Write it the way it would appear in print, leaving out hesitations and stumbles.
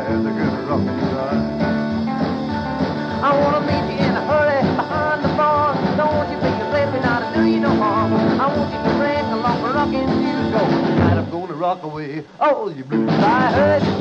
as a good rockin' ride. I wanna meet you in a hurry behind the bar. Don't you be afraid me not to do you no harm. I want you to drink along the rockin' you go. Tonight I'm gonna rock away all you blues. I heard you